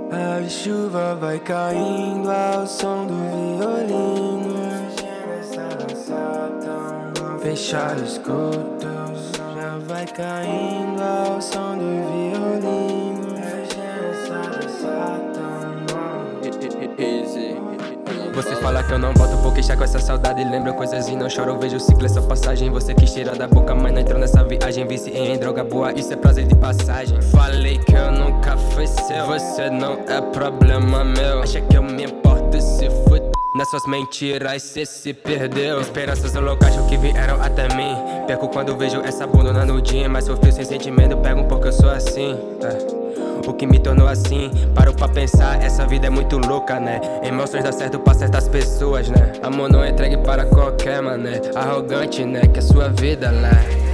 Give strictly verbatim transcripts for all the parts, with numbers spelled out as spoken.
A chuva vai caindo ao som do violino. Nessa dança tão fechado, escuto. Já vai caindo ao som do violino. Nessa dança tão easy. Você fala que eu não volto, vou queixar com essa saudade. Lembro coisas e não choro, vejo o ciclo, essa passagem. Você quis tirar da boca, mas não entrou nessa viagem. Vice em droga boa, isso é prazer de passagem. Falei que eu nunca fui seu, você não é problema meu. Acha que eu me importo se fui nas suas mentiras cê se perdeu. Esperanças loucas que vieram até mim. Perco quando vejo essa bunda no dia, mas sofri sem sentimento, pego um pouco eu sou assim, é. O que me tornou assim, paro pra pensar, essa vida é muito louca, né? Emoções dá certo pra certas pessoas, né? Amor não é entregue para qualquer mané. Arrogante, né? Que é sua vida lá.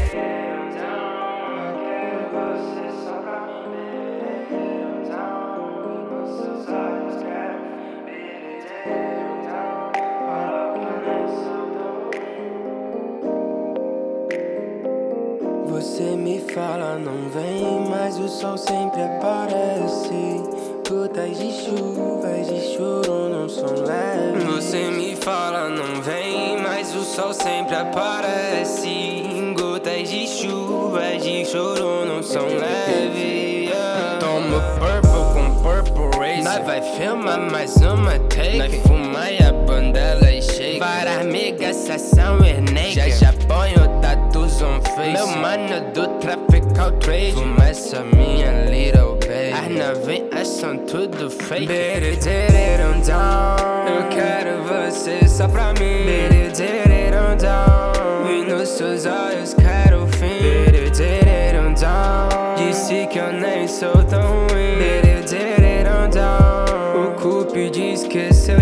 Você me fala, não vem, mas o sol sempre aparece. Gotas de chuvas de choro não são leves. Você me fala, não vem, mas o sol sempre aparece. Gotas de chuvas de choro não são leves. Yeah. Tomo purple com purple race. Nós vai filmar mais uma take. Nós fuma e a bandela e shake. Para amigas, sessão é naked. Já já ponho tatus on face. Meu mano do Tropical Trade. Fuma essa minha little baby. As novinhas são tudo fake. Better did it on down. Eu quero você só pra mim. Better did it on down. E nos seus olhos quero o fim. Better did it on down. Disse que eu nem sou tão ruim. Better did it on down. O Cupid esqueceu